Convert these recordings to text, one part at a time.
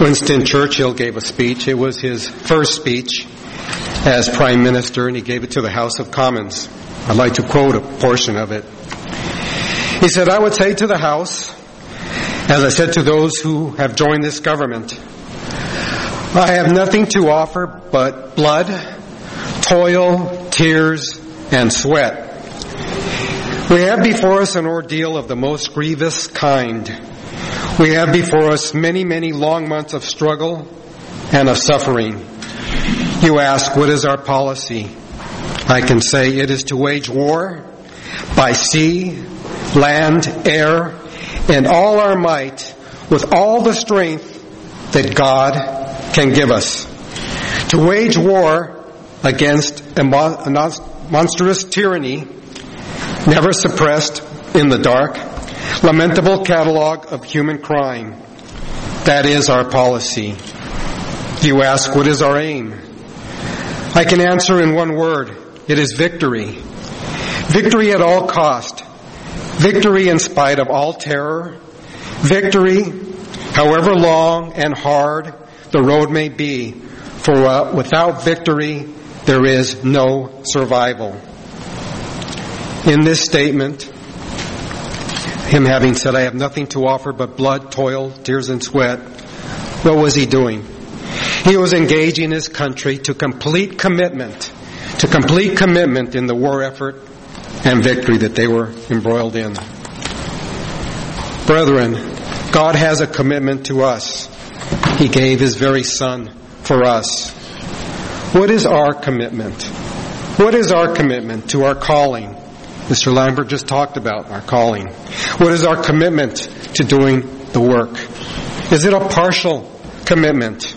Winston Churchill gave a speech. It was his first speech as Prime Minister, and he gave it to the House of Commons. I'd like to quote a portion of it. He said, "I would say to the House, as I said to those who have joined this government, I have nothing to offer but blood, toil, tears, and sweat. We have before us an ordeal of the most grievous kind. We have before us many, many long months of struggle and of suffering. You ask, what is our policy? I can say it is to wage war by sea, land, air, and all our might with all the strength that God can give us. To wage war against a monstrous tyranny, never suppressed in the dark, lamentable catalog of human crime. That is our policy. You ask, what is our aim? I can answer in one word. It is victory. Victory at all cost. Victory in spite of all terror. Victory, however long and hard the road may be. For without victory, there is no survival." In this statement, him having said, "I have nothing to offer but blood, toil, tears, and sweat," what was he doing? He was engaging his country to complete commitment in the war effort and victory that they were embroiled in. Brethren, God has a commitment to us. He gave His very Son for us. What is our commitment? What is our commitment to our calling? Mr. Lambert just talked about our calling. What is our commitment to doing the work? Is it a partial commitment?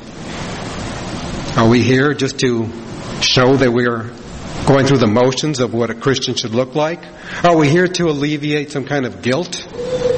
Are we here just to show that we are going through the motions of what a Christian should look like? Are we here to alleviate some kind of guilt?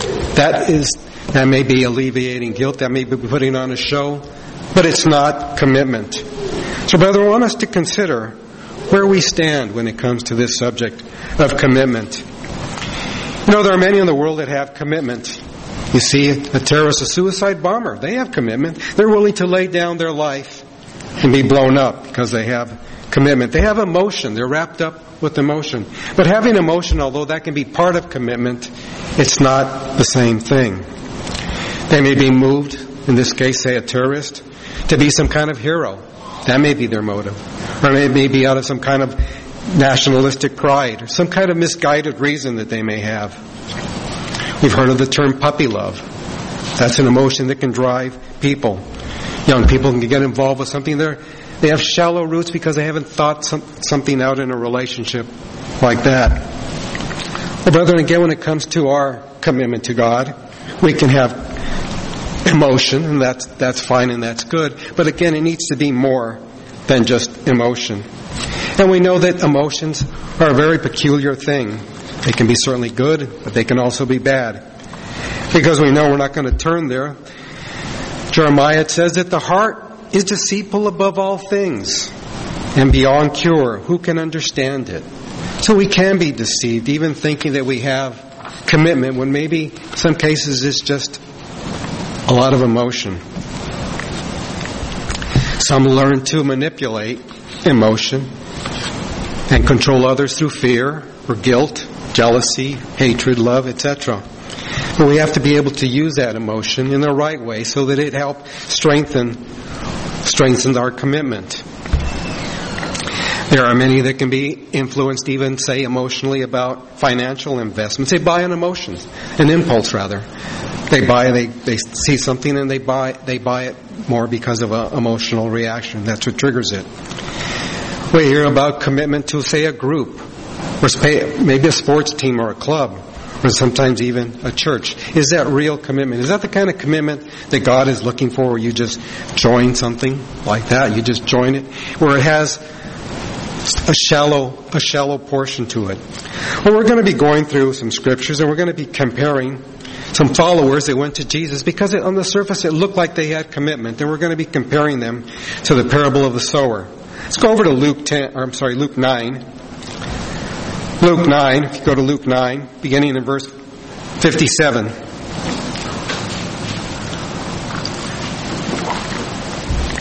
That may be alleviating guilt. That may be putting on a show. But it's not commitment. So, brother, I want us to consider where we stand when it comes to this subject of commitment. You know, there are many in the world that have commitment. You see a terrorist, a suicide bomber, they have commitment. They're willing to lay down their life and be blown up because they have commitment. They have emotion. They're wrapped up with emotion. But having emotion, although that can be part of commitment, it's not the same thing. They may be moved, in this case, say a terrorist, to be some kind of hero. That may be their motive. Or it may be out of some kind of nationalistic pride or some kind of misguided reason that they may have. We've heard of the term puppy love. That's an emotion that can drive people. Young people can get involved with something. They have shallow roots because they haven't thought something out in a relationship like that. Well, brethren, again, when it comes to our commitment to God, we can have emotion, and that's fine and that's good. But again, it needs to be more than just emotion. And we know that emotions are a very peculiar thing. They can be certainly good, but they can also be bad. Because we know we're not going to turn there. Jeremiah says that the heart is deceitful above all things and beyond cure. Who can understand it? So we can be deceived, even thinking that we have commitment, when maybe in some cases it's just a lot of emotion. Some learn to manipulate emotion and control others through fear or guilt, jealousy, hatred, love, etc. But we have to be able to use that emotion in the right way so that it helps strengthens our commitment. There are many that can be influenced, even say emotionally, about financial investments. They buy on emotions, an impulse rather. They see something and they buy it more because of an emotional reaction. That's what triggers it. We hear about commitment to, say, a group, or maybe a sports team or a club, or sometimes even a church. Is that real commitment? Is that the kind of commitment that God is looking for, where you just join something like that? You just join it, where it has a shallow portion to it. Well, we're going to be going through some scriptures, and we're going to be comparing some followers that went to Jesus because on the surface it looked like they had commitment, and we're going to be comparing them to the parable of the sower. Let's go over to Luke 9. Luke 9, if you go to Luke 9, beginning in verse 57.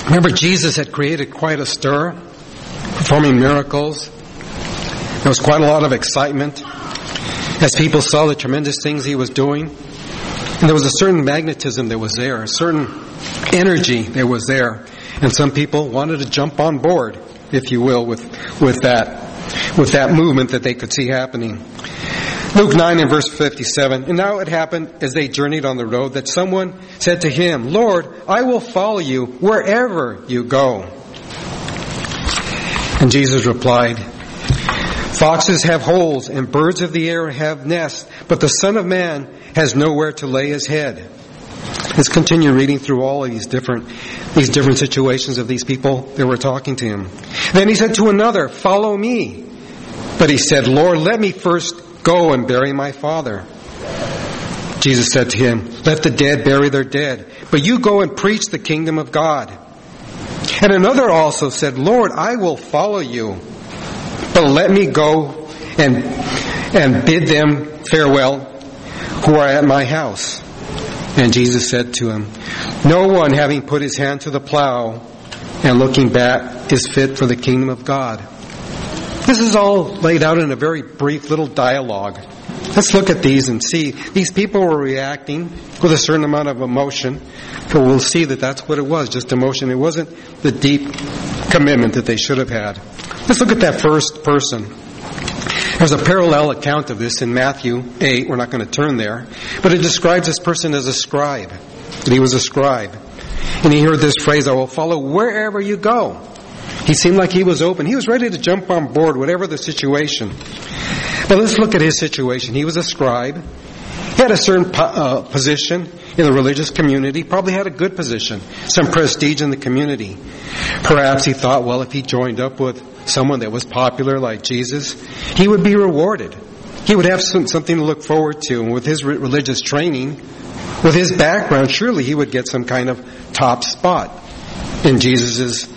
Remember, Jesus had created quite a stir, performing miracles. There was quite a lot of excitement as people saw the tremendous things he was doing. And there was a certain magnetism that was there, a certain energy that was there. And some people wanted to jump on board, if you will, with that movement that they could see happening. Luke 9 and verse 57, and now it happened as they journeyed on the road that someone said to him, Lord, I will follow you wherever you go. And Jesus replied, foxes have holes and birds of the air have nests, but the Son of Man has nowhere to lay his head. Let's continue reading through all of these different situations of these people that were talking to him. Then he said to another, follow me. But he said, Lord, let me first go and bury my father. Jesus said to him, let the dead bury their dead, but you go and preach the kingdom of God. And another also said, Lord, I will follow you, but let me go and bid them farewell who are at my house. And Jesus said to him, no one having put his hand to the plow and looking back is fit for the kingdom of God. This is all laid out in a very brief little dialogue. Let's look at these and see. These people were reacting with a certain amount of emotion. But we'll see that that's what it was, just emotion. It wasn't the deep commitment that they should have had. Let's look at that first person. There's a parallel account of this in Matthew 8. We're not going to turn there. But it describes this person as a scribe. That he was a scribe. And he heard this phrase, I will follow wherever you go. He seemed like he was open. He was ready to jump on board, whatever the situation. But let's look at his situation. He was a scribe. He had a certain position in the religious community. Probably had a good position. Some prestige in the community. Perhaps he thought, well, if he joined up with someone that was popular like Jesus, he would be rewarded. He would have something to look forward to. And with his religious training, with his background, surely he would get some kind of top spot in Jesus'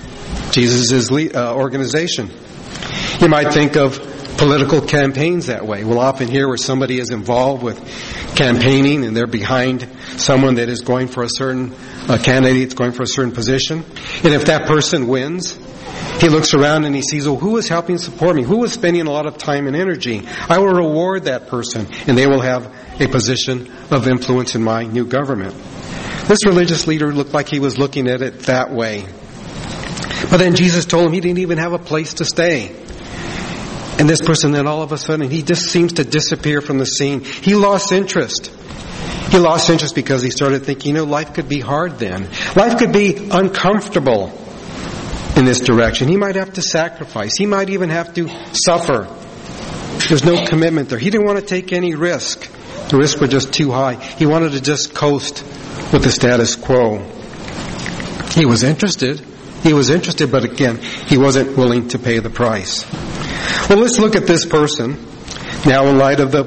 organization. You might think of political campaigns that way. We'll often hear where somebody is involved with campaigning and they're behind someone that is going for a certain candidate, that's going for a certain position. And if that person wins, he looks around and he sees, well, who is helping support me? Who is spending a lot of time and energy? I will reward that person and they will have a position of influence in my new government. This religious leader looked like he was looking at it that way. But then Jesus told him he didn't even have a place to stay. And this person then all of a sudden, he just seems to disappear from the scene. He lost interest. He lost interest because he started thinking, life could be hard then. Life could be uncomfortable in this direction. He might have to sacrifice. He might even have to suffer. There's no commitment there. He didn't want to take any risk. The risks were just too high. He wanted to just coast with the status quo. He was interested, but again, he wasn't willing to pay the price. Well, let's look at this person now in light of the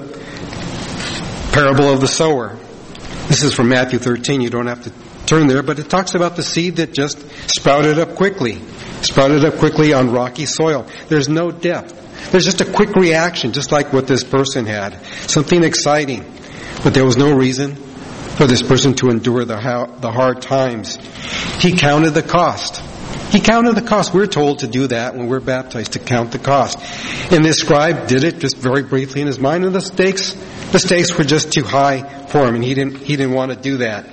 parable of the sower. This is from Matthew 13. You don't have to turn there, but it talks about the seed that just sprouted up quickly on rocky soil. There's no depth. There's just a quick reaction, just like what this person had. Something exciting, but there was no reason for this person to endure the hard times. He counted the cost. We're told to do that when we're baptized, to count the cost. And this scribe did it just very briefly in his mind, and the stakes were just too high for him, and he didn't want to do that.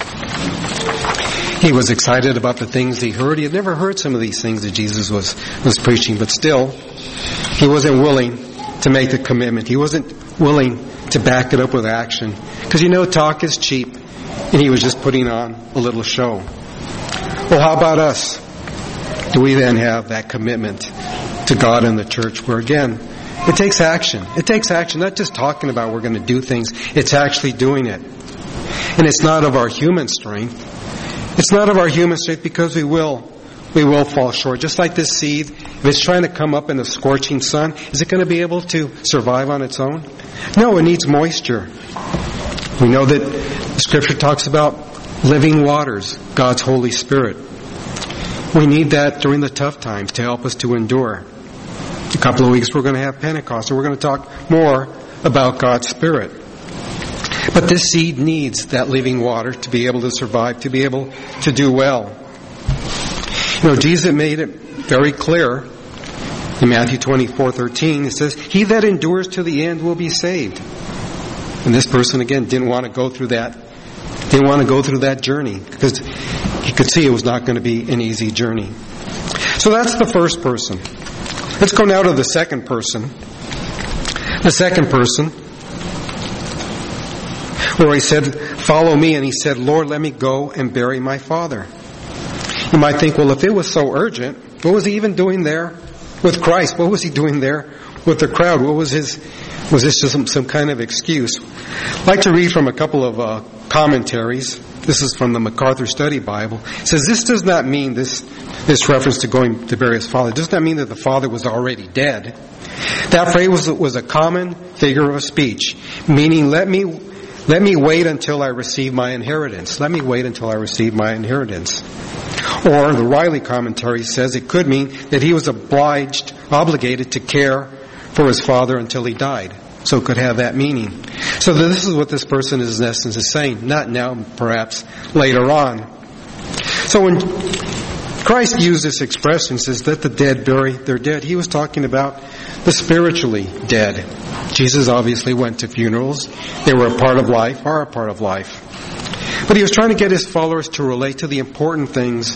He was excited about the things he heard. He had never heard some of these things that Jesus was preaching, but still, he wasn't willing to make the commitment. He wasn't willing to back it up with action. Because talk is cheap, and he was just putting on a little show. Well, how about us? Do we then have that commitment to God and the church where, again, it takes action. It takes action, not just talking about we're going to do things. It's actually doing it. And it's not of our human strength. It's not of our human strength because we will fall short. Just like this seed, if it's trying to come up in the scorching sun, is it going to be able to survive on its own? No, it needs moisture. We know that the Scripture talks about living waters, God's Holy Spirit. We need that during the tough times to help us to endure. A couple of weeks we're going to have Pentecost, and we're going to talk more about God's Spirit. But this seed needs that living water to be able to survive, to be able to do well. Jesus made it very clear in Matthew 24:13. It says, "He that endures to the end will be saved." And this person, again, didn't want to go through that journey because he could see it was not going to be an easy journey. So that's the first person. Let's go now to the second person. The second person, where he said, "Follow me," and he said, "Lord, let me go and bury my father." You might think, well, if it was so urgent, what was he even doing there with Christ? What was he doing there with the crowd? Was this just some kind of excuse? I'd like to read from a couple of commentaries. This is from the MacArthur Study Bible. It says, this does not mean, this reference to going to bury his father, it does not mean that the father was already dead. That phrase was a common figure of speech, meaning let me wait until I receive my inheritance. Let me wait until I receive my inheritance. Or the Riley commentary says it could mean that he was obligated to care for his father until he died. So it could have that meaning. So this is what this person is in essence is saying. Not now, perhaps later on. So when Christ used this expression, says, "Let the dead bury their dead," he was talking about the spiritually dead. Jesus obviously went to funerals. They were a part of life, are a part of life. But he was trying to get his followers to relate to the important things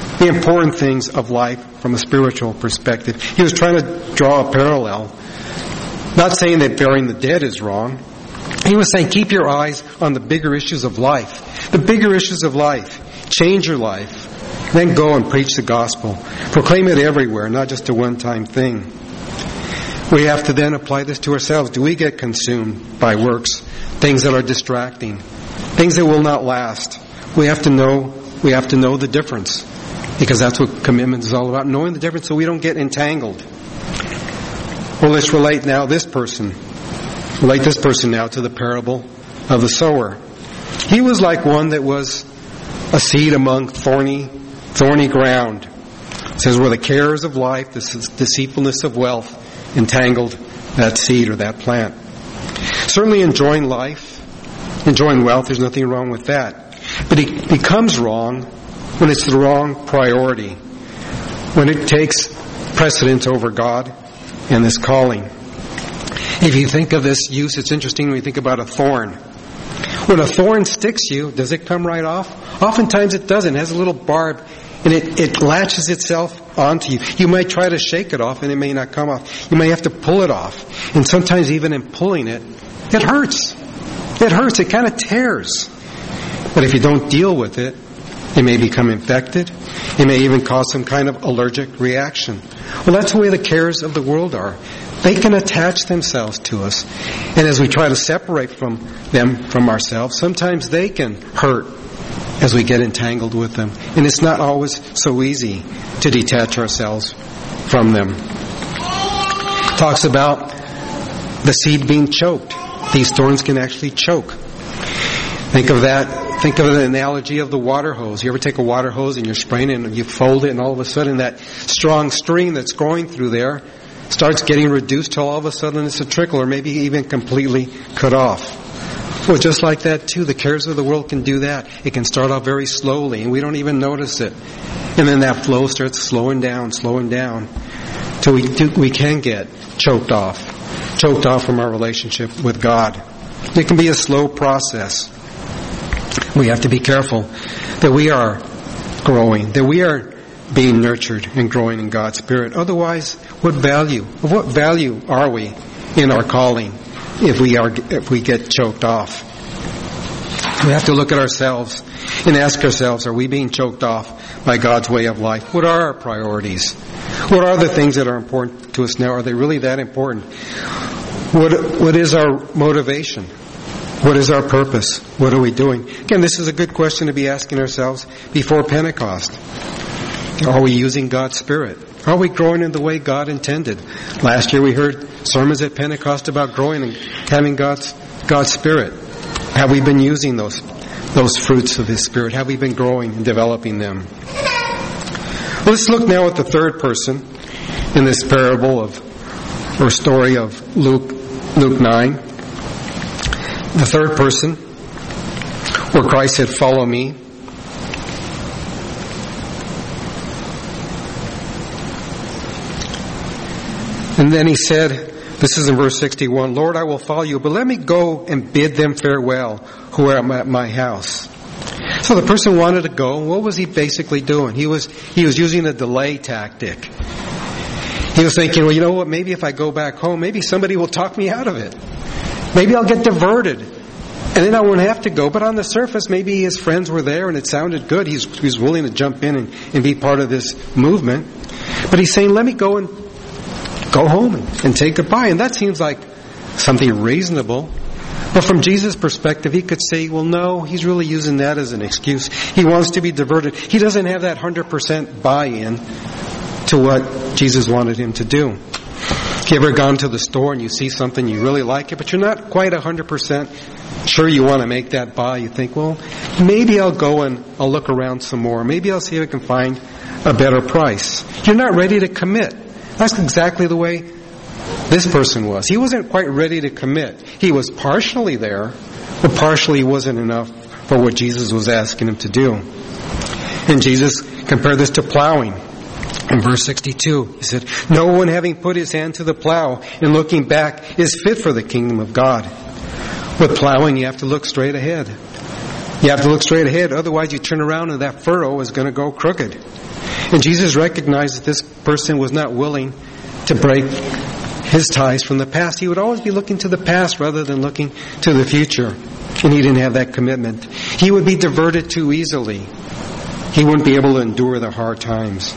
of life from a spiritual perspective. He was trying to draw a parallel. Not saying that burying the dead is wrong. He was saying keep your eyes on the bigger issues of life. The bigger issues of life. Change your life. Then go and preach the gospel. Proclaim it everywhere, not just a one-time thing. We have to then apply this to ourselves. Do we get consumed by works, things that are distracting, things that will not last? We have to know the difference, because that's what commitment is all about, knowing the difference so we don't get entangled. Well, let's relate this person now to the parable of the sower. He was like one that was a seed among thorny ground. It says, where the cares of life, the deceitfulness of wealth, entangled that seed or that plant. Certainly enjoying life, enjoying wealth, there's nothing wrong with that. But it becomes wrong when it's the wrong priority, when it takes precedence over God and this calling. If you think of this use, it's interesting when you think about a thorn. When a thorn sticks you, does it come right off? Oftentimes it doesn't. It has a little barb, and it latches itself onto you. You might try to shake it off, and it may not come off. You may have to pull it off. And sometimes even in pulling it, it hurts. It hurts. It kind of tears. But if you don't deal with it, it may become infected. It may even cause some kind of allergic reaction. Well, that's the way the cares of the world are. They can attach themselves to us. And as we try to separate from them from ourselves, sometimes they can hurt as we get entangled with them. And it's not always so easy to detach ourselves from them. It talks about the seed being choked. These thorns can actually choke. Think of the analogy of the water hose. You ever take a water hose and you're spraying it and you fold it, and all of a sudden that strong stream that's going through there starts getting reduced till all of a sudden it's a trickle, or maybe even completely cut off. Well, just like that too, the cares of the world can do that. It can start off very slowly and we don't even notice it. And then that flow starts slowing down, till we can get choked off from our relationship with God. It can be a slow process. We have to be careful that we are growing, that we are being nurtured and growing in God's Spirit. Otherwise, what value are we in our calling if we get choked off? We have to look at ourselves and ask ourselves, are we being choked off by God's way of life? What are our priorities? What are the things that are important to us now? Are they really that important? What is our motivation? What is our purpose? What are we doing? Again, this is a good question to be asking ourselves before Pentecost. Are we using God's Spirit? Are we growing in the way God intended? Last year we heard sermons at Pentecost about growing and having God's Spirit. Have we been using those fruits of His Spirit? Have we been growing and developing them? Well, let's look now at the third person in this parable or story of Luke 9. The third person, where Christ said, "Follow me." And then he said, this is in verse 61, Lord, I will follow you, but let me go and bid them farewell who are at my house. So the person wanted to go. What was he basically doing? He was using a delay tactic. He was thinking, well, you know what, maybe if I go back home, maybe somebody will talk me out of it. Maybe I'll get diverted. And then I won't have to go. But on the surface, maybe his friends were there and it sounded good. He was willing to jump in and be part of this movement. But he's saying, let me go home and say goodbye. And that seems like something reasonable. But from Jesus' perspective, he could say, well, no, he's really using that as an excuse. He wants to be diverted. He doesn't have that 100% buy-in to what Jesus wanted him to do. You ever gone to the store and you see something, you really like it, but you're not quite 100% sure you want to make that buy? You think, well, maybe I'll go and I'll look around some more. Maybe I'll see if I can find a better price. You're not ready to commit. That's exactly the way this person was. He wasn't quite ready to commit. He was partially there, but partially wasn't enough for what Jesus was asking him to do. And Jesus compared this to plowing. In verse 62, he said, no one having put his hand to the plow and looking back is fit for the kingdom of God. With plowing, you have to look straight ahead. You have to look straight ahead, otherwise you turn around and that furrow is going to go crooked. And Jesus recognized that this person was not willing to break his ties from the past. He would always be looking to the past rather than looking to the future. And he didn't have that commitment. He would be diverted too easily. He wouldn't be able to endure the hard times.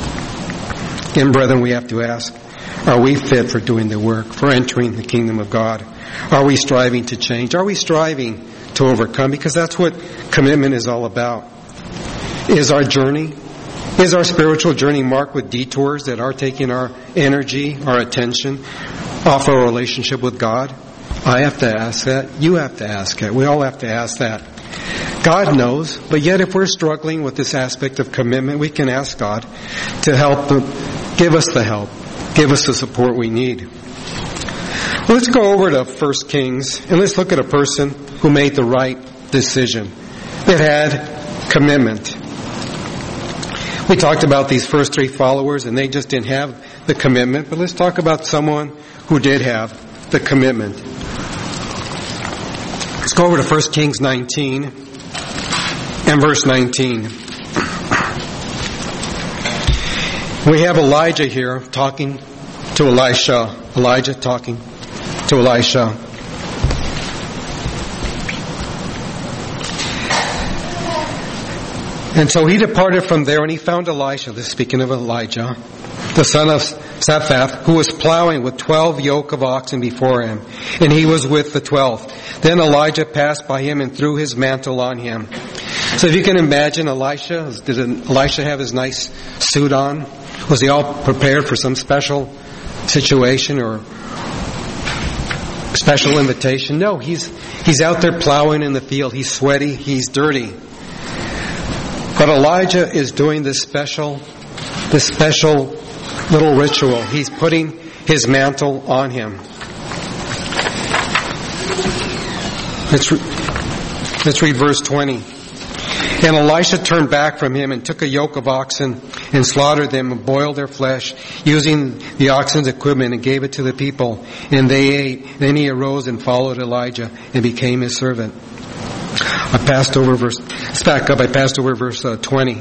And brethren, we have to ask, are we fit for doing the work, for entering the kingdom of God? Are we striving to change? Are we striving to overcome? Because that's what commitment is all about. Is our spiritual journey marked with detours that are taking our energy, our attention off our relationship with God? I have to ask that. You have to ask it. We all have to ask that. God knows, but yet if we're struggling with this aspect of commitment, we can ask God to help, give us the help, give us the support we need. Well, let's go over to 1 Kings, and let's look at a person who made the right decision, that had commitment. We talked about these first three followers, and they just didn't have the commitment, but let's talk about someone who did have the commitment. Let's go over to 1 Kings 19. And verse 19. We have Elijah here talking to Elisha. Elijah talking to Elisha. And so he departed from there and he found Elisha, this is speaking of Elijah, the son of Shaphat, who was plowing with 12 yoke of oxen before him. And he was with the 12th. Then Elijah passed by him and threw his mantle on him. So if you can imagine Elisha, did Elisha have his nice suit on? Was he all prepared for some special situation or special invitation? No, he's out there plowing in the field. He's sweaty, he's dirty. But Elijah is doing this special little ritual. He's putting his mantle on him. Let's read verse 20. And Elisha turned back from him and took a yoke of oxen and slaughtered them and boiled their flesh using the oxen's equipment and gave it to the people. And they ate. Then he arose and followed Elijah and became his servant. I passed over verse 20.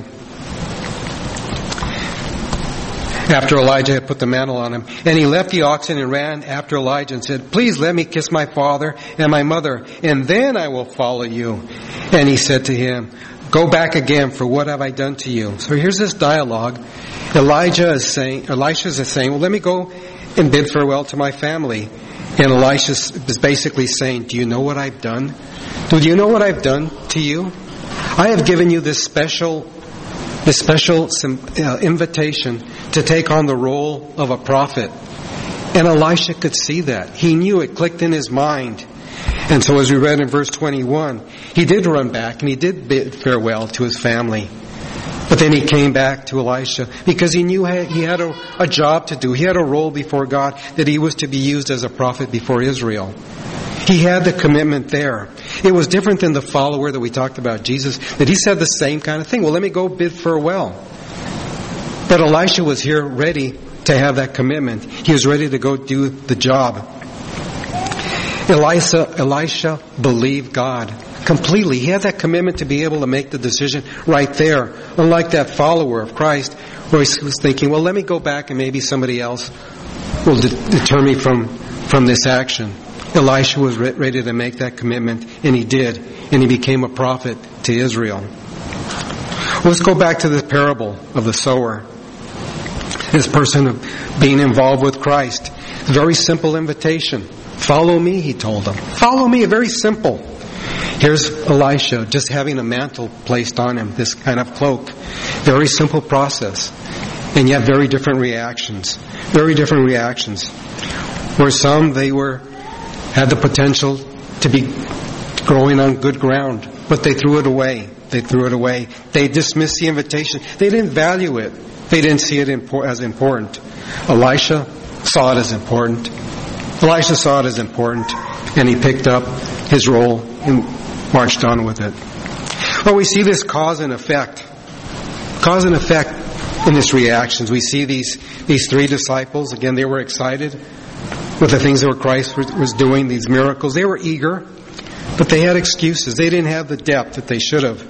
After Elijah had put the mantle on him. And he left the oxen and ran after Elijah and said, please let me kiss my father and my mother, and then I will follow you. And he said to him, go back again, for what have I done to you? So here's this dialogue. Elisha is saying, well, let me go and bid farewell to my family. And Elisha is basically saying, do you know what I've done? Do you know what I've done to you? I have given you this special invitation to take on the role of a prophet. And Elisha could see that. He knew it, clicked in his mind. And so as we read in verse 21, he did run back and he did bid farewell to his family. But then he came back to Elisha because he knew he had a job to do. He had a role before God, that he was to be used as a prophet before Israel. He had the commitment there. It was different than the follower that we talked about, Jesus, that he said the same kind of thing. Well, let me go bid farewell. But Elisha was here ready to have that commitment. He was ready to go do the job. Elisha believed God completely. He had that commitment to be able to make the decision right there. Unlike that follower of Christ, where he was thinking, well, let me go back and maybe somebody else will deter me from this action. Elisha was ready to make that commitment, and he did. And he became a prophet to Israel. Let's go back to the parable of the sower. This person being involved with Christ. Very simple invitation. Follow me, he told them. Follow me, very simple. Here's Elisha just having a mantle placed on him, this kind of cloak. Very simple process. And yet very different reactions. Very different reactions. Where some, they had the potential to be growing on good ground, but they threw it away. They threw it away. They dismissed the invitation. They didn't value it. They didn't see it as important. Elisha saw it as important. Elisha saw it as important, and he picked up his role and marched on with it. Well, we see this cause and effect. Cause and effect in this reactions. We see these three disciples. Again, they were excited with the things that Christ was doing, these miracles. They were eager, but they had excuses. They didn't have the depth that they should have.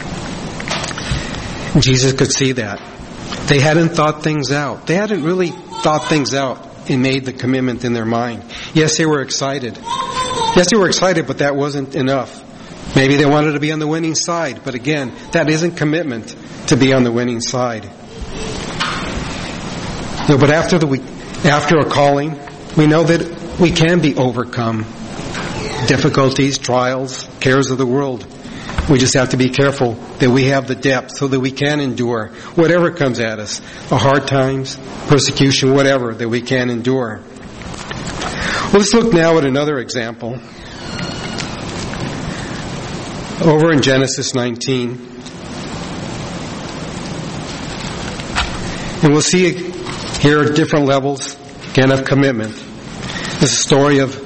And Jesus could see that. They hadn't thought things out. They hadn't really thought things out and made the commitment in their mind. Yes, they were excited. Yes, they were excited, but that wasn't enough. Maybe they wanted to be on the winning side, but again, that isn't commitment to be on the winning side. No, but after a calling, we know that we can be overcome. Difficulties, trials, cares of the world. We just have to be careful that we have the depth so that we can endure whatever comes at us. The hard times, persecution, whatever that we can endure. Well, let's look now at another example. Over in Genesis 19. And we'll see here different levels, again, of commitment. This is a story of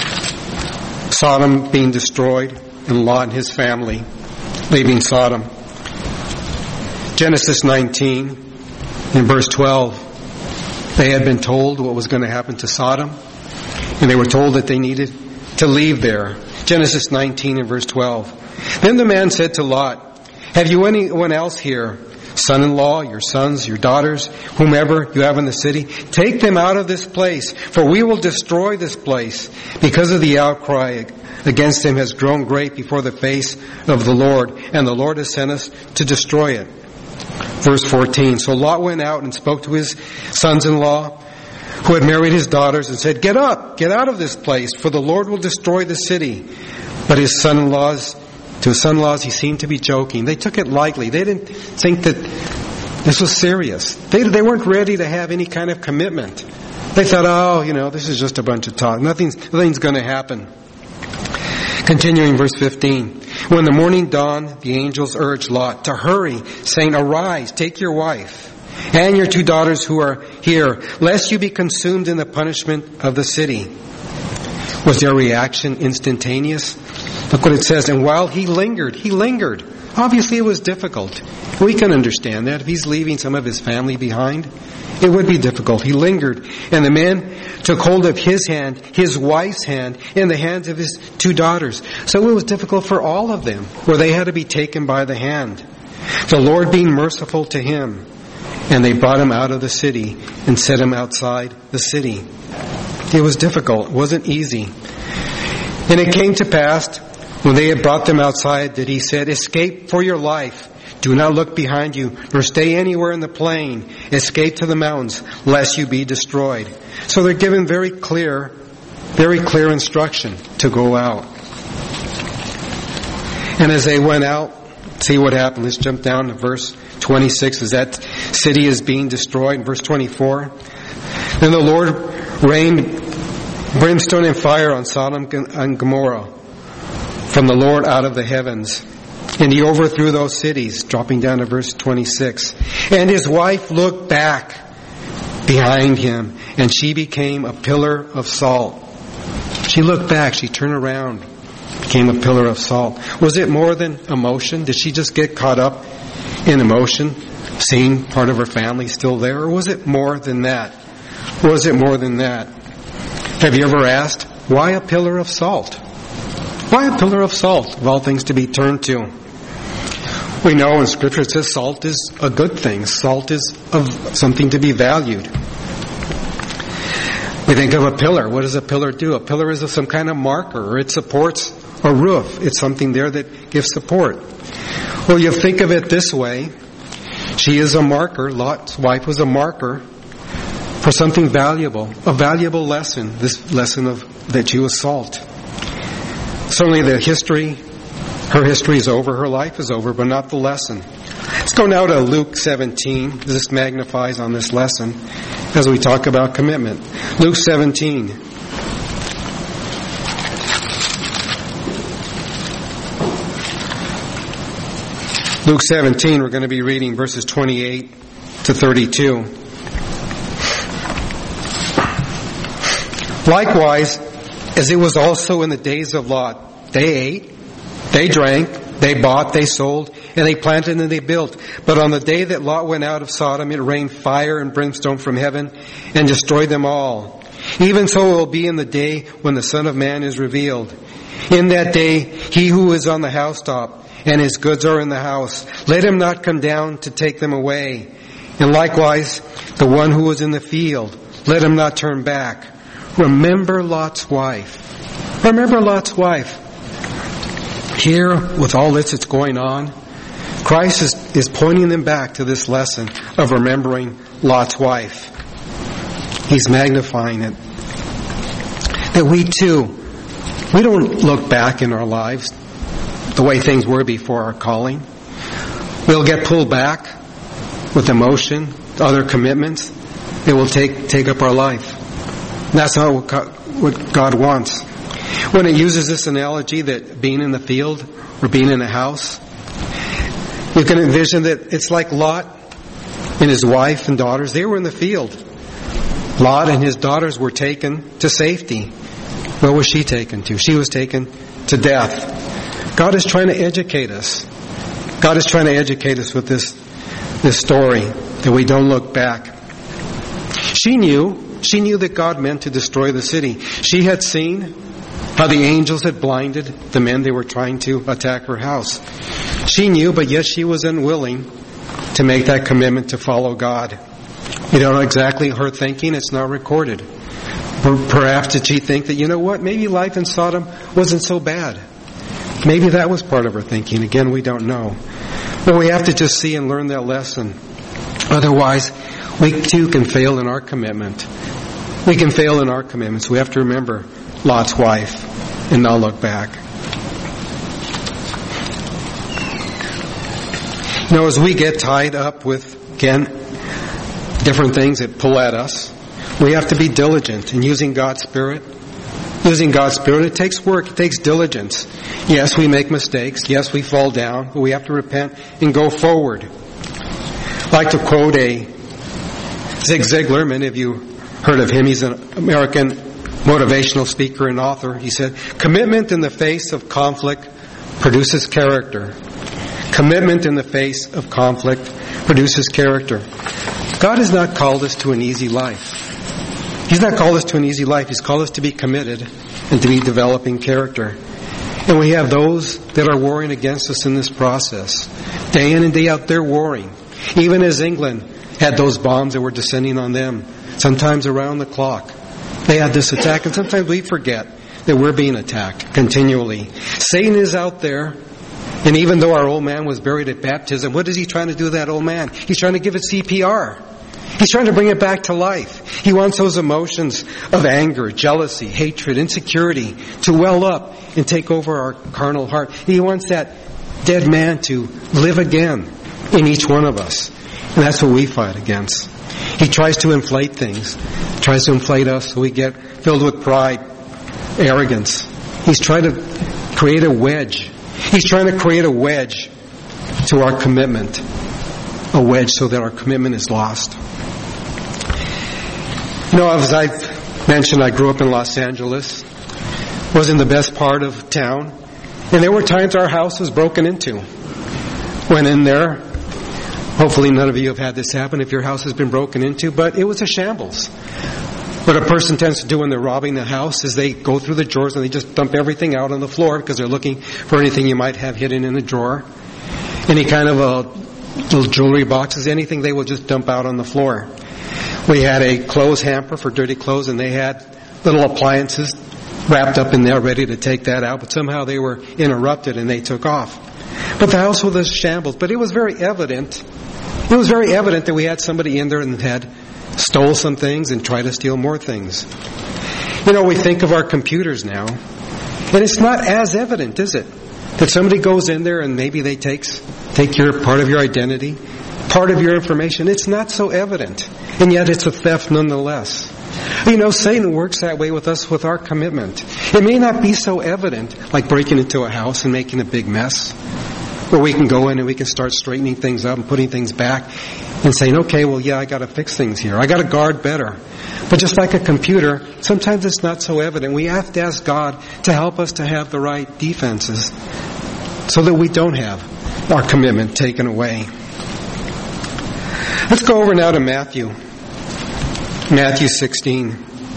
Sodom being destroyed and Lot and his family leaving Sodom. Genesis 19, in verse 12, they had been told what was going to happen to Sodom, and they were told that they needed to leave there. Genesis 19 in verse 12. Then the man said to Lot, have you anyone else here, son-in-law, your sons, your daughters, whomever you have in the city? Take them out of this place, for we will destroy this place, because of the outcry against him has grown great before the face of the Lord, and the Lord has sent us to destroy it. Verse 14, so Lot went out and spoke to his sons-in-law, who had married his daughters, and said, get up, get out of this place, for the Lord will destroy the city. But to his son-in-laws, he seemed to be joking. They took it lightly. They didn't think that this was serious. They weren't ready to have any kind of commitment. They thought, this is just a bunch of talk. Nothing's going to happen. Continuing verse 15. When the morning dawned, the angels urged Lot to hurry, saying, arise, take your wife and your 2 daughters who are here, lest you be consumed in the punishment of the city. Was their reaction instantaneous? Look what it says. And while he lingered. Obviously it was difficult. We can understand that. If he's leaving some of his family behind, it would be difficult. He lingered. And the man took hold of his hand, his wife's hand, and the hands of his 2 daughters. So it was difficult for all of them, where they had to be taken by the hand. The Lord being merciful to him. And they brought him out of the city and set him outside the city. It was difficult. It wasn't easy. And it came to pass, when they had brought them outside, that he said, escape for your life. Do not look behind you, nor stay anywhere in the plain. Escape to the mountains, lest you be destroyed. So they're given very clear instruction to go out. And as they went out, see what happened. Let's jump down to verse 26, as that city is being destroyed. In verse 24, then the Lord rained brimstone and fire on Sodom and Gomorrah from the Lord out of the heavens. And he overthrew those cities, dropping down to verse 26. And his wife looked back behind him, and she became a pillar of salt. She looked back, she turned around, became a pillar of salt. Was it more than emotion? Did she just get caught up in emotion, seeing part of her family still there? Or was it more than that? Was it more than that? Have you ever asked, why a pillar of salt? Why a pillar of salt, of all things to be turned to? We know in Scripture it says salt is a good thing. Salt is of something to be valued. We think of a pillar. What does a pillar do? A pillar is some kind of marker, or it supports a roof. It's something there that gives support. Well, you think of it this way. She is a marker. Lot's wife was a marker for something valuable, a valuable lesson, this lesson of that she was salt. Certainly her history is over, her life is over, but not the lesson. Let's go now to Luke 17. This magnifies on this lesson as we talk about commitment. Luke 17. Luke 17, we're going to be reading verses 28 to 32. Likewise, as it was also in the days of Lot, they ate, they drank, they bought, they sold, and they planted and they built. But on the day that Lot went out of Sodom, it rained fire and brimstone from heaven and destroyed them all. Even so it will be in the day when the Son of Man is revealed. In that day, he who is on the housetop and his goods are in the house, let him not come down to take them away. And likewise, the one who is in the field, let him not turn back. Remember Lot's wife. Remember Lot's wife. Here, with all this that's going on, Christ is pointing them back to this lesson of remembering Lot's wife. He's magnifying it. That we too, we don't look back in our lives the way things were before our calling. We'll get pulled back with emotion, other commitments. It will take up our life. That's not what God wants. When it uses this analogy that being in the field or being in a house, you can envision that it's like Lot and his wife and daughters. They were in the field. Lot and his daughters were taken to safety. Where was she taken to? She was taken to death. God is trying to educate us. God is trying to educate us with this story, that we don't look back. She knew that God meant to destroy the city. She had seen how the angels had blinded the men they were trying to attack her house. She knew, but yet she was unwilling to make that commitment to follow God. You don't know exactly her thinking. It's not recorded. Perhaps did she think that, you know what, maybe life in Sodom wasn't so bad. Maybe that was part of her thinking. Again, we don't know. But we have to just see and learn that lesson. Otherwise, we too can fail in our commitment. We can fail in our commitments. We have to remember Lot's wife and not look back. You know, as we get tied up with, again, different things that pull at us, we have to be diligent in using God's Spirit. Using God's Spirit, it takes work, it takes diligence. Yes, we make mistakes. Yes, we fall down, but we have to repent and go forward. I'd like to quote Zig Ziglar. Many of you heard of him. He's an American motivational speaker and author. He said, "Commitment in the face of conflict produces character. Commitment in the face of conflict produces character." God has not called us to an easy life. He's not called us to an easy life. He's called us to be committed and to be developing character. And we have those that are warring against us in this process. Day in and day out, they're warring. Even as England had those bombs that were descending on them, sometimes around the clock. They had this attack, and sometimes we forget that we're being attacked continually. Satan is out there, and even though our old man was buried at baptism, what is he trying to do to that old man? He's trying to give it CPR. He's trying to bring it back to life. He wants those emotions of anger, jealousy, hatred, insecurity to well up and take over our carnal heart. He wants that dead man to live again in each one of us. And that's what we fight against. He tries to inflate things. He tries to inflate us so we get filled with pride, arrogance. He's trying to create a wedge. He's trying to create a wedge to our commitment. A wedge so that our commitment is lost. You know, as I've mentioned, I grew up in Los Angeles. Was in the best part of town. And there were times our house was broken into. Went in there, Hopefully none of you have had this happen if your house has been broken into, but it was a shambles. What a person tends to do when they're robbing the house is they go through the drawers and they just dump everything out on the floor because they're looking for anything you might have hidden in the drawer. Any kind of little jewelry boxes, anything they will just dump out on the floor. We had a clothes hamper for dirty clothes, and they had little appliances wrapped up in there ready to take that out, but somehow they were interrupted and they took off. But the house was a shambles. But it was very evident that we had somebody in there and had stole some things and tried to steal more things. We think of our computers now, and it's not as evident, is it? That somebody goes in there and maybe they take your part of your identity, part of your information. It's not so evident, and yet it's a theft nonetheless. Satan works that way with us with our commitment. It may not be so evident, like breaking into a house and making a big mess, where we can go in and we can start straightening things up and putting things back and saying, okay, well, yeah, I got to fix things here. I got to guard better. But just like a computer, sometimes it's not so evident. We have to ask God to help us to have the right defenses so that we don't have our commitment taken away. Let's go over now to Matthew 16.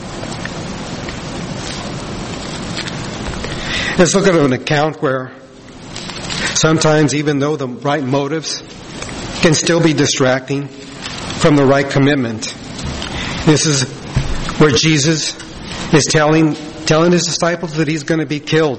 Let's look at an account where sometimes, even though the right motives can still be distracting from the right commitment. This is where Jesus is telling his disciples that he's going to be killed.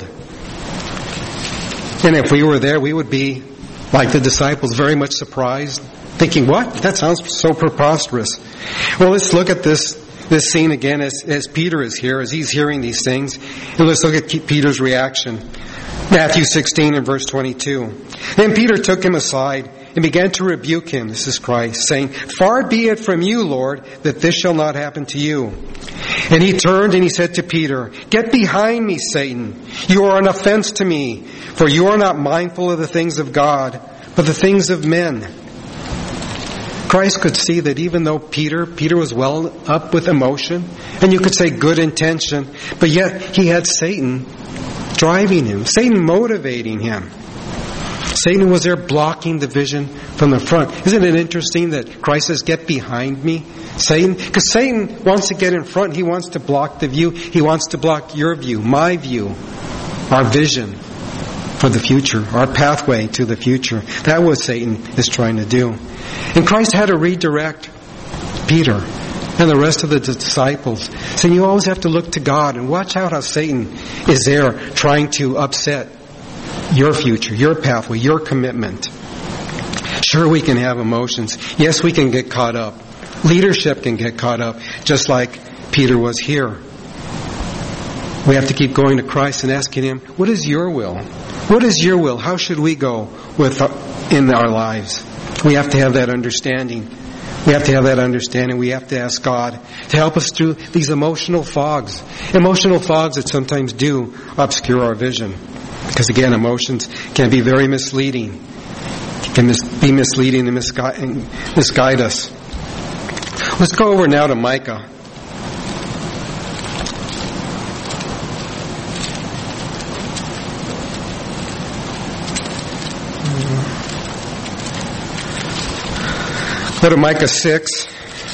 And if we were there, we would be, like the disciples, very much surprised, thinking, what? That sounds so preposterous. Well, let's look at this scene again as Peter is here, as he's hearing these things. And let's look at Peter's reaction. Matthew 16 and verse 22. Then Peter took him aside and began to rebuke him, this is Christ, saying, Far be it from you, Lord, that this shall not happen to you. And he turned and he said to Peter, Get behind me, Satan. You are an offense to me, for you are not mindful of the things of God, but the things of men. Christ could see that even though Peter was well up with emotion, and you could say good intention, but yet he had Satan driving him, Satan motivating him. Satan was there blocking the vision from the front. Isn't it interesting that Christ says, Get behind me, Satan? Because Satan wants to get in front. He wants to block the view. He wants to block your view, my view, our vision for the future, our pathway to the future. That was Satan is trying to do. And Christ had to redirect Peter and the rest of the disciples, saying you always have to look to God and watch out how Satan is there trying to upset your future, your pathway, your commitment. Sure, we can have emotions. Yes, we can get caught up. Leadership can get caught up, just like Peter was here. We have to keep going to Christ and asking Him, what is your will? What is your will? How should we go in our lives? We have to have that understanding. We have to have that understanding. We have to ask God to help us through these emotional fogs. Emotional fogs that sometimes do obscure our vision. Because again, emotions can be very misleading. Can be misleading and misguide us. Let's go over now to Micah. Go to Micah 6.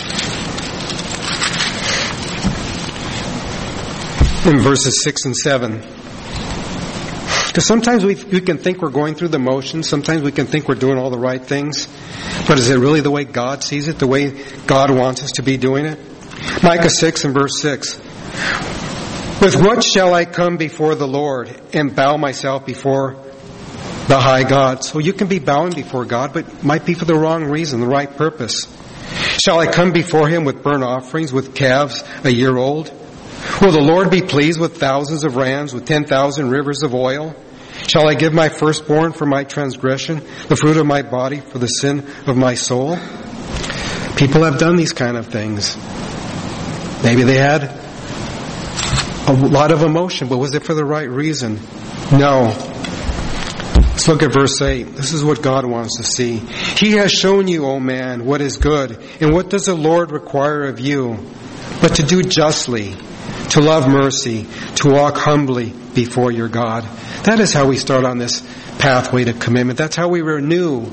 In verses 6 and 7. Because sometimes we can think we're going through the motions. Sometimes we can think we're doing all the right things. But is it really the way God sees it? The way God wants us to be doing it? Micah 6 and verse 6. With what shall I come before the Lord and bow myself before the high God? So you can be bowing before God, but it might be for the wrong reason, the right purpose. Shall I come before Him with burnt offerings, with calves a year old? Will the Lord be pleased with thousands of rams, with 10,000 rivers of oil? Shall I give my firstborn for my transgression, the fruit of my body for the sin of my soul? People have done these kind of things. Maybe they had a lot of emotion, but was it for the right reason? No. Let's look at verse 8. This is what God wants to see. He has shown you, O man, what is good, and what does the Lord require of you? But to do justly, to love mercy, to walk humbly before your God. That is how we start on this pathway to commitment. That's how we renew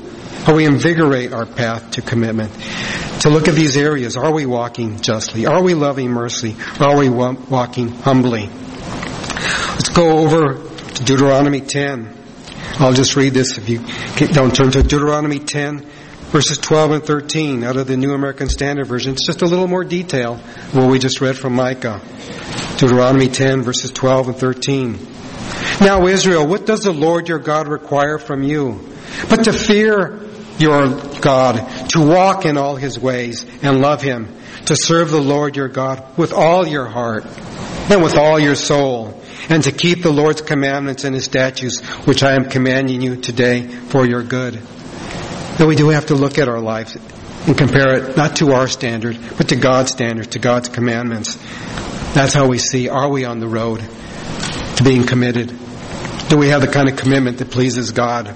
how we invigorate our path to commitment. To look at these areas. Are we walking justly? Are we loving mercy? Are we walking humbly? Let's go over to Deuteronomy 10. I'll just read this if you don't turn to Deuteronomy 10, verses 12 and 13 out of the New American Standard Version. It's just a little more detail than what we just read from Micah. Deuteronomy 10, verses 12 and 13. Now, Israel, what does the Lord your God require from you? But to fear your God, to walk in all His ways and love Him, to serve the Lord your God with all your heart and with all your soul, and to keep the Lord's commandments and His statutes, which I am commanding you today for your good. Now we do have to look at our lives and compare it not to our standard, but to God's standard, to God's commandments. That's how we see, are we on the road to being committed? Do we have the kind of commitment that pleases God?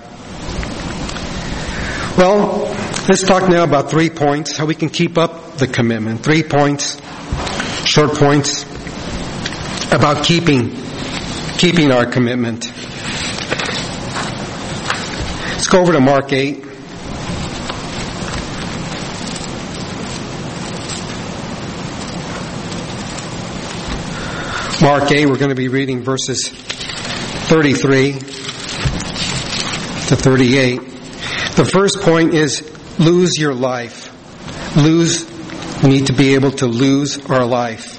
Well, let's talk now about 3 points, how we can keep up the commitment. 3 points, short points, about keeping our commitment. Let's go over to Mark 8. Mark 8, we're going to be reading verses 33 to 38. The first point is lose your life. We need to be able to lose our life.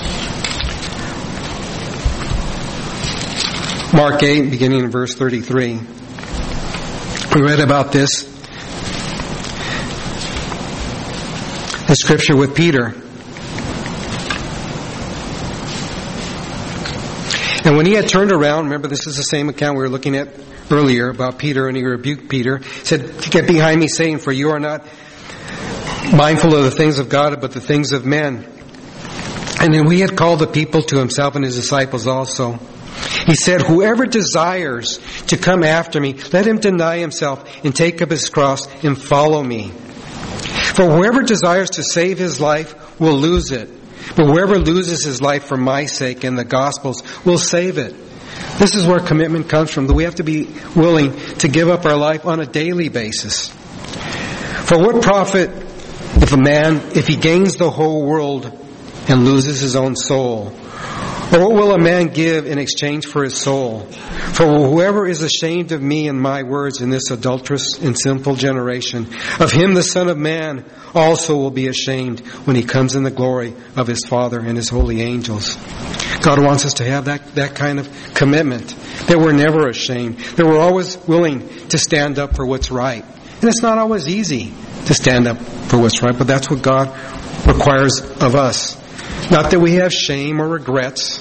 Mark 8, beginning in verse 33. We read about this. The scripture with Peter. And when he had turned around, remember this is the same account we were looking at earlier about Peter, and he rebuked Peter, said, "Get behind me, Satan, for you are not mindful of the things of God, but the things of men." And then he had called the people to himself and his disciples also. He said, "Whoever desires to come after me, let him deny himself and take up his cross and follow me. For whoever desires to save his life will lose it. But whoever loses his life for my sake and the gospel's will save it." This is where commitment comes from. That we have to be willing to give up our life on a daily basis. For what profit if he gains the whole world and loses his own soul? Or what will a man give in exchange for his soul? For whoever is ashamed of me and my words in this adulterous and sinful generation, of him the Son of Man also will be ashamed when he comes in the glory of his Father and his holy angels. God wants us to have that kind of commitment, that we're never ashamed, that we're always willing to stand up for what's right. And it's not always easy to stand up for what's right, but that's what God requires of us. Not that we have shame or regrets,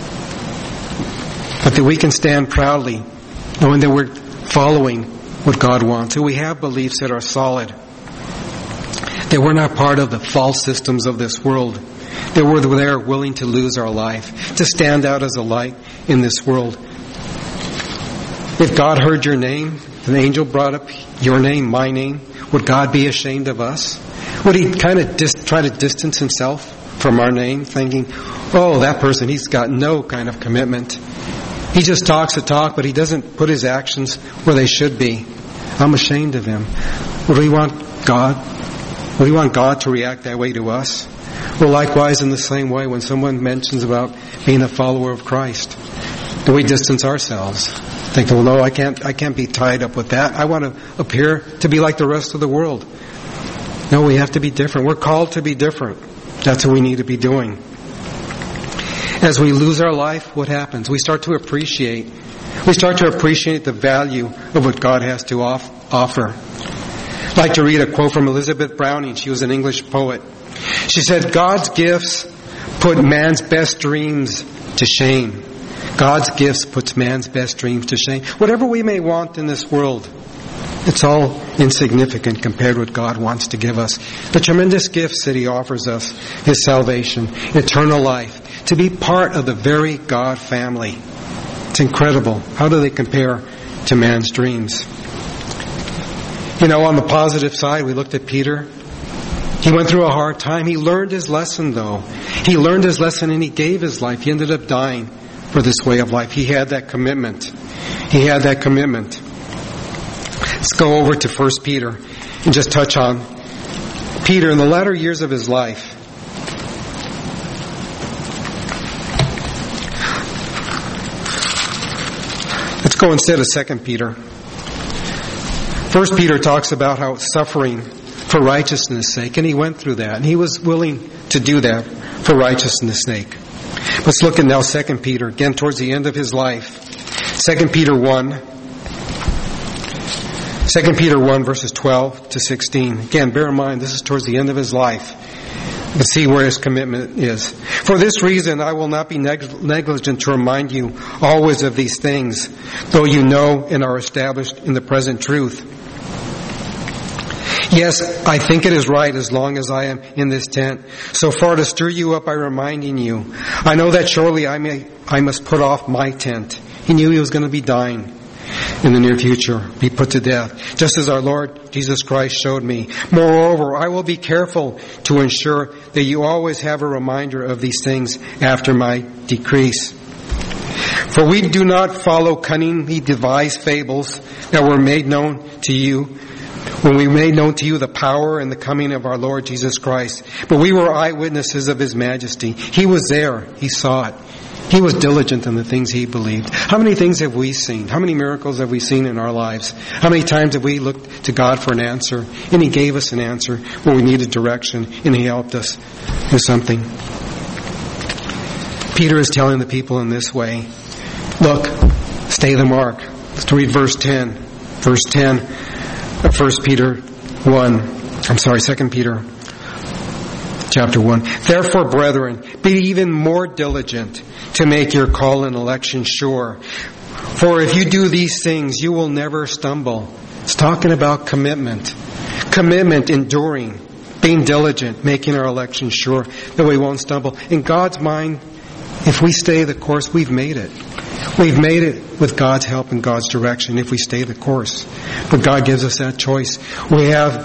but that we can stand proudly knowing that we're following what God wants, that we have beliefs that are solid, that we're not part of the false systems of this world, that we're there willing to lose our life, to stand out as a light in this world. If God heard your name, an angel brought up your name, my name, would God be ashamed of us? Would He kind of try to distance Himself from our name, thinking, oh, that person, he's got no kind of commitment. He just talks the talk, but he doesn't put his actions where they should be. I'm ashamed of him. Would we want God? Would we want God to react that way to us? Well, likewise, in the same way, when someone mentions about being a follower of Christ, do we distance ourselves? Think, well, no, I can't be tied up with that. I want to appear to be like the rest of the world. No, we have to be different. We're called to be different. That's what we need to be doing. As we lose our life, what happens? We start to appreciate the value of what God has to offer. I'd like to read a quote from Elizabeth Browning. She was an English poet. She said, "God's gifts put man's best dreams to shame." God's gifts puts man's best dreams to shame. Whatever we may want in this world, it's all insignificant compared to what God wants to give us. The tremendous gifts that He offers us, His salvation, eternal life, to be part of the very God family. It's incredible. How do they compare to man's dreams? You know, on the positive side, we looked at Peter. He went through a hard time. He learned his lesson, though. He learned his lesson and he gave his life. He ended up dying for this way of life. He had that commitment. Let's go over to 1 Peter and just touch on Peter in the latter years of his life. Let's go instead of 2 Peter. 1 Peter talks about how suffering for righteousness' sake, and he went through that, and he was willing to do that for righteousness' sake. Let's look at now 2 Peter, again towards the end of his life. 2 Peter 1 verses 12 to 16. Again, bear in mind, this is towards the end of his life. You can see where his commitment is. For this reason, I will not be negligent to remind you always of these things, though you know and are established in the present truth. Yes, I think it is right as long as I am in this tent, so far to stir you up by reminding you. I know that surely I must put off my tent. He knew he was going to be dying in the near future, be put to death, just as our Lord Jesus Christ showed me. Moreover, I will be careful to ensure that you always have a reminder of these things after my decrease. For we do not follow cunningly devised fables that were made known to you when we made known to you the power and the coming of our Lord Jesus Christ. But we were eyewitnesses of His majesty. He was there. He saw it. He was diligent in the things He believed. How many things have we seen? How many miracles have we seen in our lives? How many times have we looked to God for an answer, and He gave us an answer when we needed direction, and He helped us with something? Peter is telling the people in this way, look, stay the mark. Let's read verse 10. Verse 10 of 2 Peter chapter 1. Therefore, brethren, be even more diligent to make your call and election sure. For if you do these things, you will never stumble. It's talking about commitment. Commitment, enduring, being diligent, making our election sure that we won't stumble. In God's mind, if we stay the course, we've made it. We've made it with God's help and God's direction if we stay the course. But God gives us that choice. We have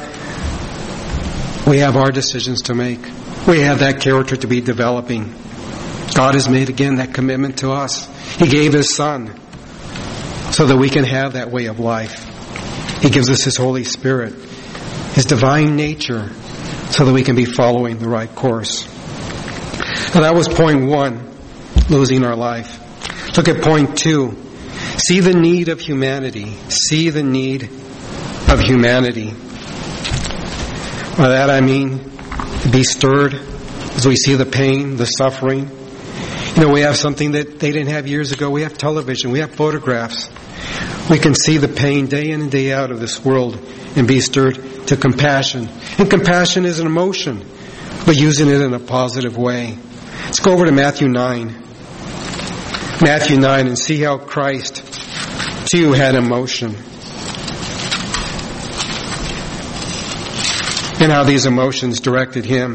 our decisions to make. We have that character to be developing. God has made, again, that commitment to us. He gave His Son so that we can have that way of life. He gives us His Holy Spirit, His divine nature, so that we can be following the right course. Now that was point 1, losing our life. Look at point 2. See the need of humanity. See the need of humanity. By that I mean to be stirred as we see the pain, the suffering. You know, we have something that they didn't have years ago. We have television. We have photographs. We can see the pain day in and day out of this world and be stirred to compassion. And compassion is an emotion, but using it in a positive way. Let's go over to Matthew 9. Matthew 9 and see how Christ too had emotion. And how these emotions directed Him.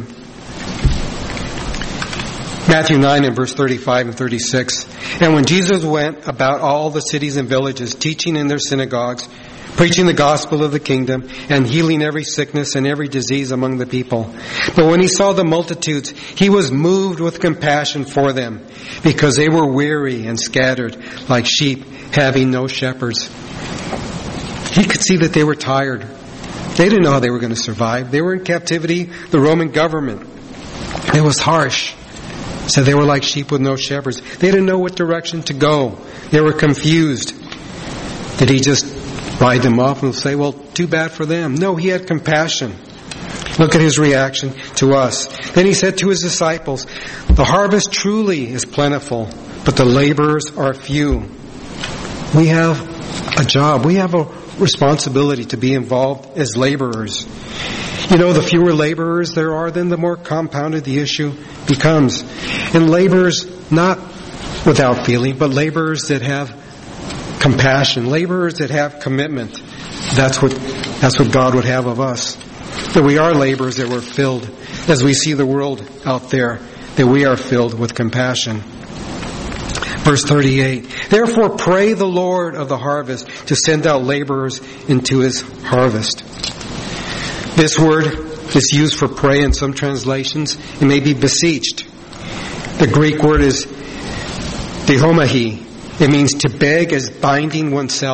Matthew 9 and verse 35 and 36. And when Jesus went about all the cities and villages, teaching in their synagogues, preaching the gospel of the kingdom, and healing every sickness and every disease among the people. But when He saw the multitudes, He was moved with compassion for them, because they were weary and scattered like sheep, having no shepherds. He could see that they were tired. They didn't know how they were going to survive. They were in captivity. The Roman government, it was harsh. So they were like sheep with no shepherds. They didn't know what direction to go. They were confused. Did He just write them off and say, well, too bad for them? No, He had compassion. Look at His reaction to us. Then He said to His disciples, the harvest truly is plentiful, but the laborers are few. We have a job. We have a responsibility to be involved as laborers. You know, the fewer laborers there are, then the more compounded the issue becomes. And laborers not without feeling, but laborers that have compassion, laborers that have commitment. That's what God would have of us. That we are laborers that we're filled, as we see the world out there, that we are filled with compassion. Verse 38, therefore pray the Lord of the harvest to send out laborers into His harvest. This word is used for pray in some translations. It may be beseeched. The Greek word is dihomahi. It means to beg as binding oneself,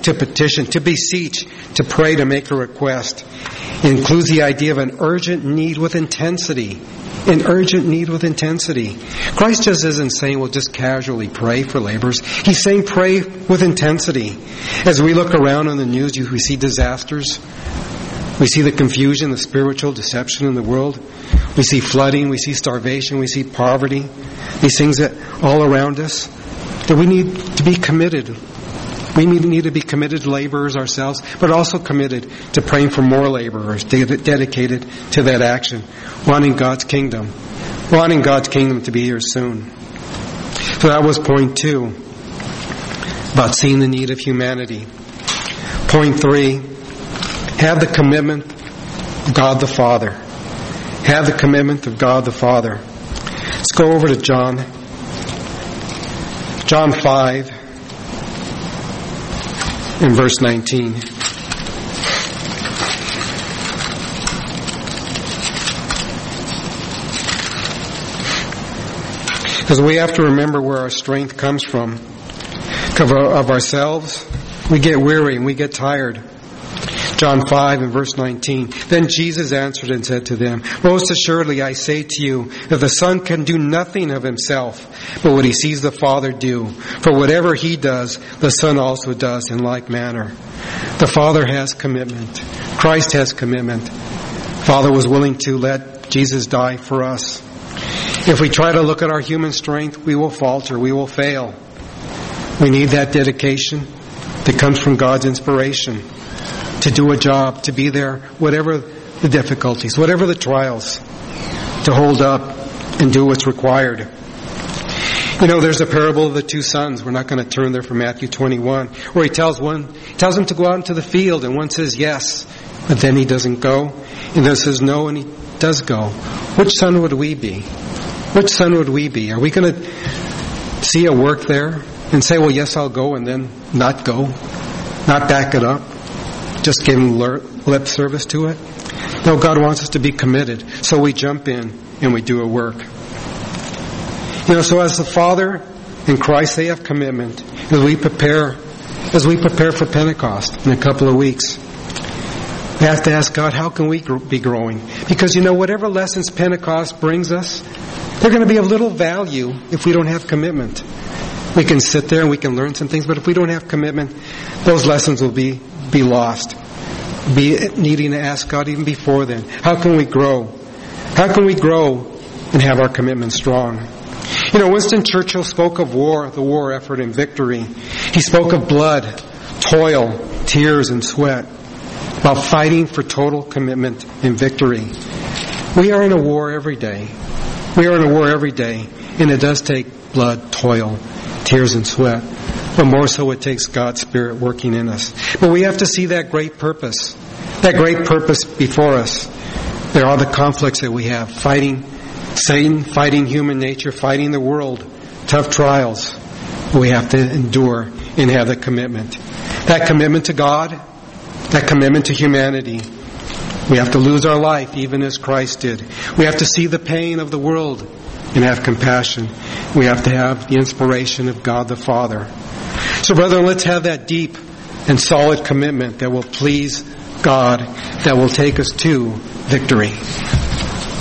to petition, to beseech, to pray, to make a request. It includes the idea of an urgent need with intensity. An urgent need with intensity. Christ just isn't saying, well, just casually pray for laborers. He's saying pray with intensity. As we look around on the news, we see disasters. We see the confusion, the spiritual deception in the world. We see flooding, we see starvation, we see poverty. These things that all around us. That we need to be committed. We need to be committed laborers ourselves, but also committed to praying for more laborers, dedicated to that action, wanting God's kingdom to be here soon. So that was point 2, about seeing the need of humanity. Point 3, have the commitment of God the Father. Have the commitment of God the Father. Let's go over to John 5. In verse 19. Because we have to remember where our strength comes from. Of ourselves, we get weary and we get tired. John 5 and verse 19. Then Jesus answered and said to them, most assuredly I say to you, that the Son can do nothing of himself, but what he sees the Father do. For whatever he does, the Son also does in like manner. The Father has commitment. Christ has commitment. Father was willing to let Jesus die for us. If we try to look at our human strength, we will falter, we will fail. We need that dedication that comes from God's inspiration. To do a job, to be there, whatever the difficulties, whatever the trials, to hold up and do what's required. You know, there's a parable of the 2 sons. We're not going to turn there from Matthew 21, where he tells them to go out into the field, and one says yes, but then he doesn't go, and the other says no, and he does go. Which son would we be? Which son would we be? Are we going to see a work there and say, well, yes, I'll go, and then not go, not back it up? Just giving lip service to it? No, God wants us to be committed. So we jump in and we do a work. You know, so as the Father and Christ, they have commitment. As we prepare for Pentecost in a couple of weeks, we have to ask God, how can we be growing? Because, you know, whatever lessons Pentecost brings us, they're going to be of little value if we don't have commitment. We can sit there and we can learn some things, but if we don't have commitment, those lessons will be lost. Be needing to ask God even before then. How can we grow? How can we grow and have our commitment strong? You know, Winston Churchill spoke of war, the war effort and victory. He spoke of blood, toil, tears, and sweat, about fighting for total commitment and victory. We are in a war every day. We are in a war every day, and it does take blood, toil, tears, and sweat. But more so it takes God's Spirit working in us. But we have to see that great purpose before us. There are the conflicts that we have, fighting Satan, fighting human nature, fighting the world, tough trials. We have to endure and have the commitment. That commitment to God, that commitment to humanity. We have to lose our life even as Christ did. We have to see the pain of the world and have compassion. We have to have the inspiration of God the Father. So brethren, let's have that deep and solid commitment that will please God, that will take us to victory.